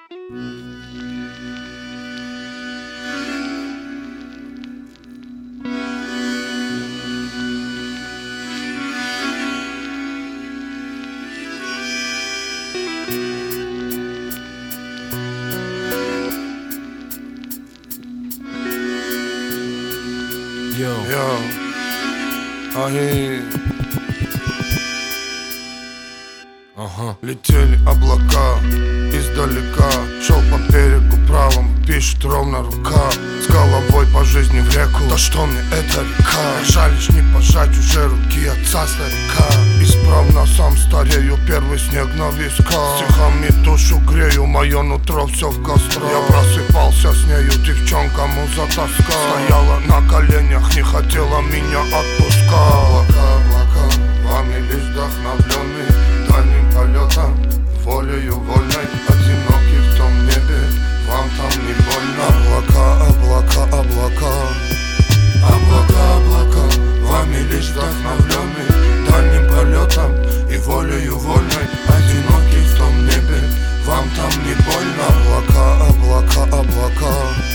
Летели облака издалека, шел по берегу правому, пишет ровно рука. С головой по жизни в реку, да что мне эта река. Жаль лишь не пожать уже руки отца старика. Исправно сам старею, первый снег на висках. Стихами душу грею, мое нутро все в кострах. Я просыпался с нею, девчонка муза таскала. Стояла на коленях, не хотела меня отпускать. Облака, вами лишь вдохновленный дальним полетом, волею вольной, одинокий в том небе, вам там не больно. Облака, вами лишь вдохновленный дальним полетом и волею вольной, одинокий в том небе, вам там не больно. Облака.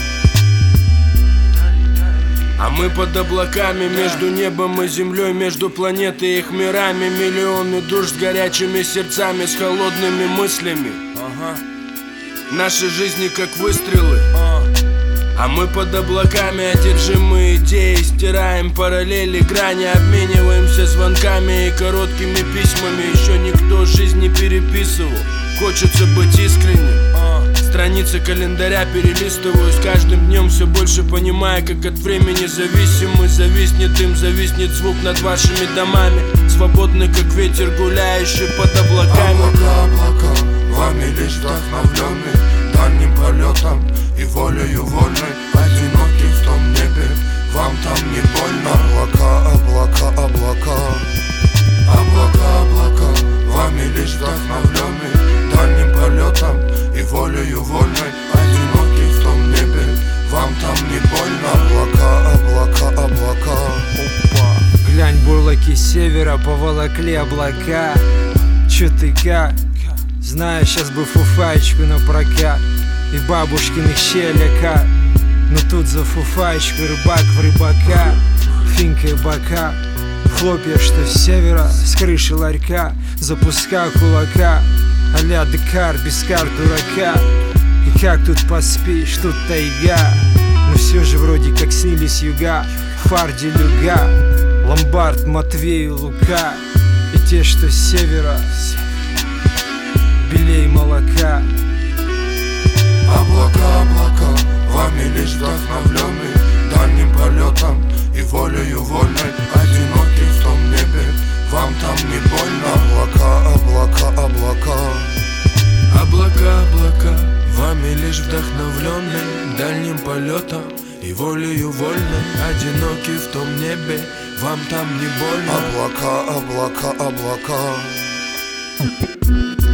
А мы под облаками, между небом и землей, между планетой и их мирами. Миллионы душ с горячими сердцами, с холодными мыслями. Наши жизни как выстрелы. А мы под облаками, одержимые идеи, стираем параллели, грани, обмениваемся звонками и короткими письмами. Еще никто жизнь не переписывал, хочется быть искренним. Страницы календаря перелистываю с каждым днем, все больше понимая, как от времени зависимы. Зависнет дым, зависнет звук над вашими домами, свободный, как ветер, гуляющий под облаками. Облака, вами лишь вдохновленный дальним полетом и волею вольной, одинокий в том небе, вам там не больно. Облака, вами лишь вдохновленный дальним полетом и волею вольной, одинокий в том небе, вам там не больно. Облака. Глянь, бурлаки севера поволокли облака. Чё ты как? Знаю, сейчас бы фуфаечку на прокат и бабушкиных щеляка. Но тут за фуфаечку рыбак в рыбака, финка и бока, хлопья, что с севера, с крыши ларька, запуска кулака, а-ля Декар, без карт дурака. И как тут поспишь, тут тайга, но все же вроде как снились юга. Фарди люга, ломбард, Матвей, Лука, и те, что с севера, белей молока. Облака, вами лишь вдохновленный дальним полетом и волею вольной, одинокий в том небе, вам там не больно. Облака, вами лишь вдохновленный дальним полетом и волею вольной, одинокий в том небе, вам там не больно. Облака.